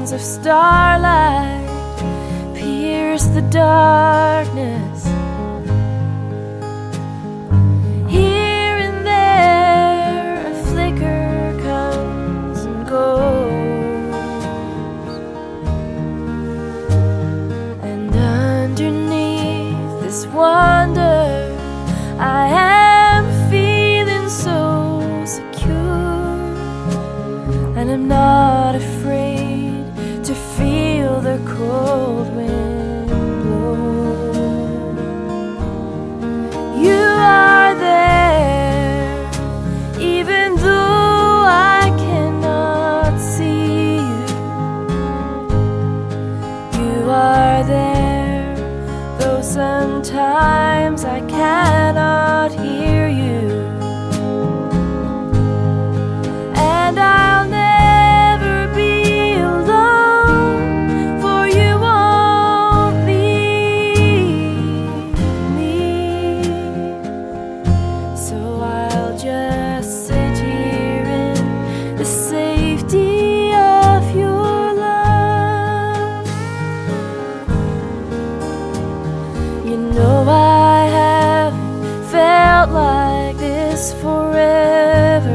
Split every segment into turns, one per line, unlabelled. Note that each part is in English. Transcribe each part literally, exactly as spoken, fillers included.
beams of starlight pierce the darkness. Here and there a flicker comes and goes, and underneath this wonder I am feeling so secure, and I'm not afraid to feel the cold wind blow. You are there, even though I cannot see you. You are there, though sometimes I cannot hear you. And I'll never be alone, for you won't leave me. So I'll just sit here in the safety of your love. You know I have felt like this forever.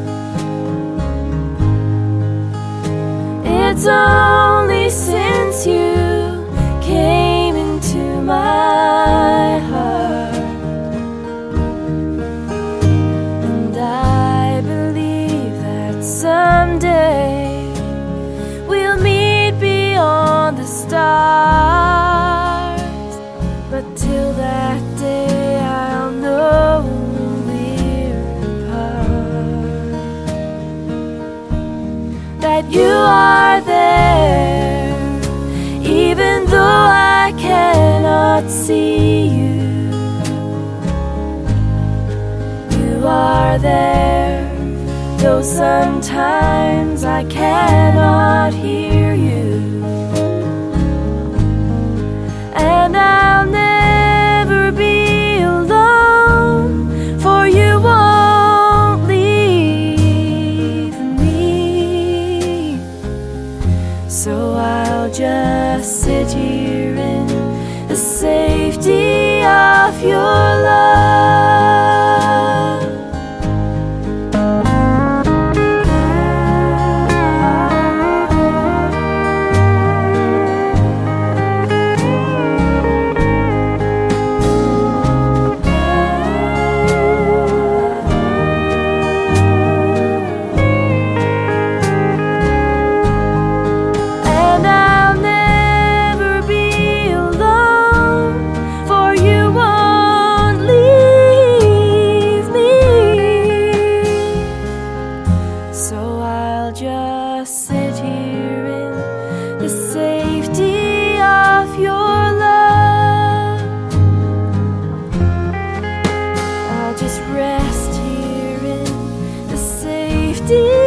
It's only since you came into my heart, and I believe that someday we'll meet beyond the stars. But till that day I'll know we're apart. That you are there, even though I cannot see you. You are there, though sometimes I cannot hear you. And I'll never be alone, for you won't leave me. So I'll just sit here in the safety of your love. So I'll just sit here in the safety of your love. I'll just rest here in the safety